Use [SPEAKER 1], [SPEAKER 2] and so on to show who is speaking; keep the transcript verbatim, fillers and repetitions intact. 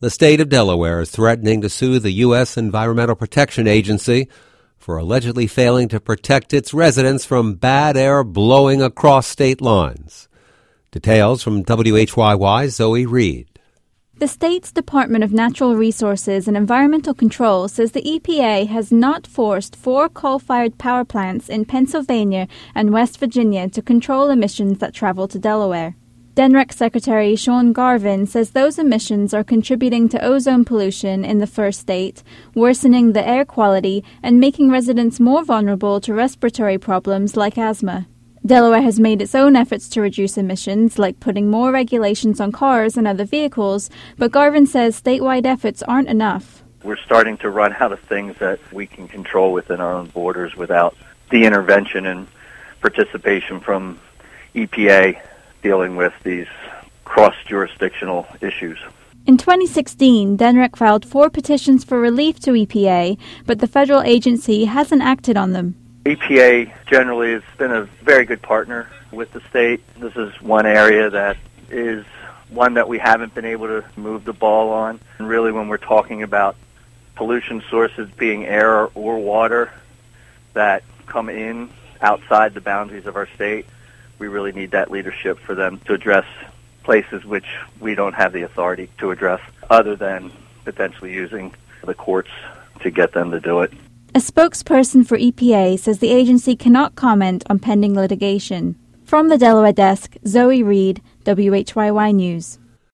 [SPEAKER 1] The state of Delaware is threatening to sue the U S Environmental Protection Agency for allegedly failing to protect its residents from bad air blowing across state lines. Details from W H Y Y's Zoe Reed.
[SPEAKER 2] The state's Department of Natural Resources and Environmental Control says the E P A has not forced four coal-fired power plants in Pennsylvania and West Virginia to control emissions that travel to Delaware. D E N R E C Secretary Sean Garvin says those emissions are contributing to ozone pollution in the first state, worsening the air quality and making residents more vulnerable to respiratory problems like asthma. Delaware has made its own efforts to reduce emissions, like putting more regulations on cars and other vehicles, but Garvin says statewide efforts aren't enough.
[SPEAKER 3] We're starting to run out of things that we can control within our own borders without the intervention and participation from E P A dealing with these cross-jurisdictional issues.
[SPEAKER 2] In twenty sixteen, D E N R E C filed four petitions for relief to E P A, but the federal agency hasn't acted on them.
[SPEAKER 3] E P A generally has been a very good partner with the state. This is one area that is one that we haven't been able to move the ball on. And really, when we're talking about pollution sources being air or water that come in outside the boundaries of our state, we really need that leadership for them to address places which we don't have the authority to address, other than potentially using the courts to get them to do it.
[SPEAKER 2] A spokesperson for E P A says the agency cannot comment on pending litigation. From the Delaware desk, Zoe Reed, W H Y Y News.